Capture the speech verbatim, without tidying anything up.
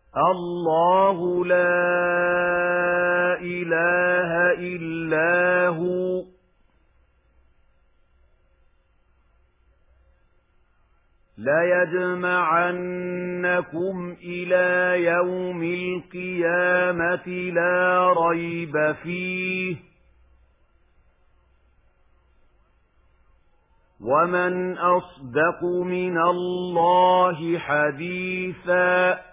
الله لا إله إلا هو ليجمعنكم إلى يوم القيامة لا ريب فيه ومن أصدق من الله حديثا